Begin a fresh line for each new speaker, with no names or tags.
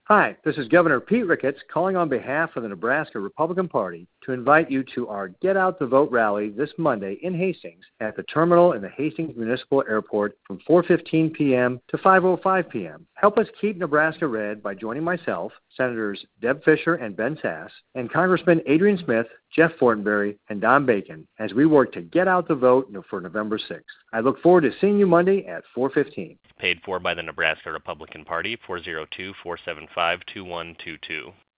Hi, this is Governor Pete Ricketts calling on behalf of the Nebraska Republican Party to invite you to our Get Out the Vote rally this Monday in Hastings at the terminal in the Hastings Municipal Airport from 4:15 p.m. to 5:05 p.m. Help us keep Nebraska red by joining myself, Senators Deb Fischer and Ben Sass, and Congressman Adrian Smith, Jeff Fortenberry, and Don Bacon as we work to get out the vote for November 6th. I look forward to seeing you Monday at 4:15.
Paid for by the Nebraska Republican Party, 402-475-2122.